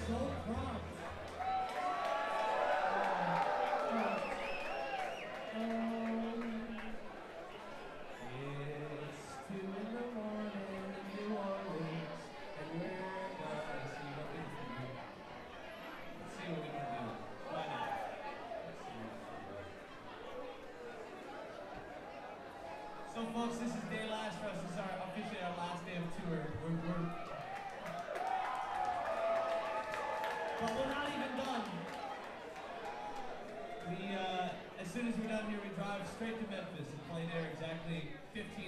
so prompt. It's 2 in the morning in New Orleans, and we're gonna see what we can do. Let's see what we can do. Why not? Let's see what we can do. So folks, this is day last for us. This is officially our last day of tour. But we're not even done. As soon as we're done here, we drive straight to Memphis and play there exactly 15